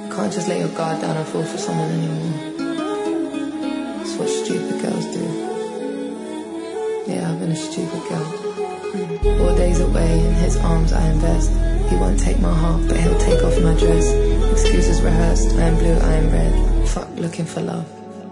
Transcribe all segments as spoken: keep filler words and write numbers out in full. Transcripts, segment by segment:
Can't just let your guard down and fall for someone anymore. That's what stupid girls do. Yeah, I've been a stupid girl. Four days away, in his arms I invest. He won't take my heart, but he'll take off my dress. Excuses rehearsed, I am blue, I am red. Fuck looking for love.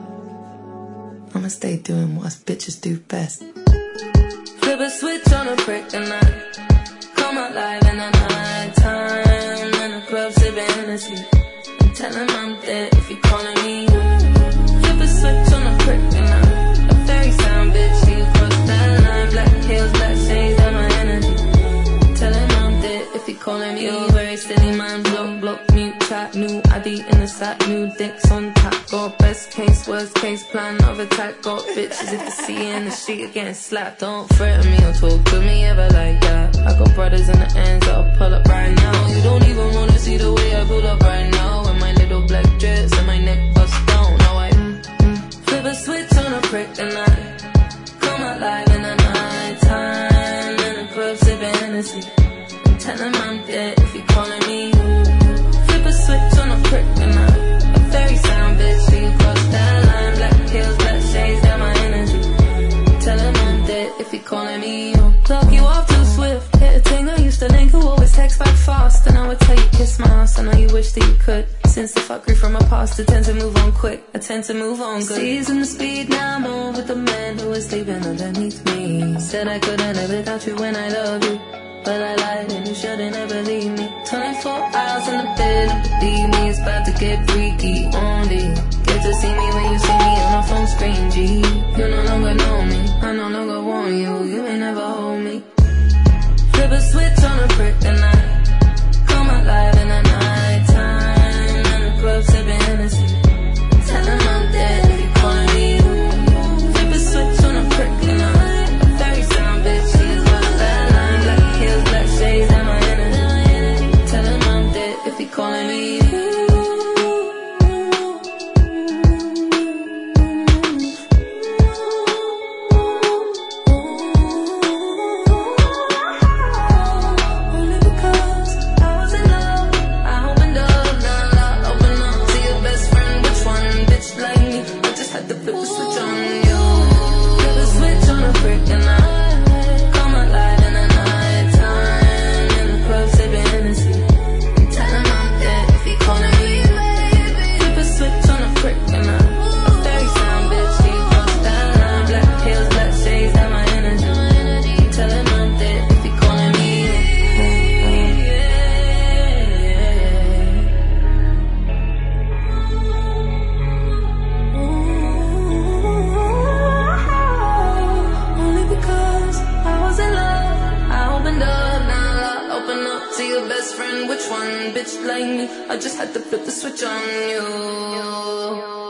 I'ma stay doing what us bitches do best. Flip a switch on a prick and I come alive in the night time. In the club sipping Hennessy and tell him I'm dead if he calling me. Flip a switch on a prick and I a fairy sound bitch. You cross that line, black heels, black shades, that my energy. Tell him I'm dead if he calling me. You very steady man, block, block, mute, chat, new I D in the sack, new dicks on tap. Got best case, worst case, plan of attack. Got bitches if you see in the street again slapped. Don't threaten me or talk to me ever like that. I got brothers in the ends that'll pull up right now. You don't even wanna see the way I pull up right now. With my little black dress and my neck bust down. Now I mm, mm, flip a switch on a prick and I come alive in the night time. In the club sipping Hennessy and tell him I'm dead if he calling me. Flip a switch on a prick and I a fairy sound bitch. So you cross that line, black heels, black shades, that my energy. Tell him I'm dead if he calling me. Clock you off too swift. Hit a thing I used to link who always text back fast. And I would tell you kiss my ass. I know you wish that you could. Since the fuckery from my past, I tend to move on quick. I tend to move on good. Season the speed, now I'm on with the man who was sleeping underneath me. Said I couldn't live without you when I love you, but I lied and you shouldn't have believed me. Twenty-four hours in the bed, believe me, it's about to get freaky. Only get to see me when you see me on a phone screen, G. You no longer know me, I no longer want you. You ain't never hold me. Flip a switch on a prick and I come alive in the night time. In the club sipping Hennessy and tell him I'm dead if you calling me. Flip a switch on a prick and I a fairy sound bitch. She's got that line, black heels, black shades, and my energy. Tell him I'm dead if he calling me. Best friend, which one? Bitch like me, I just had to flip the switch on you.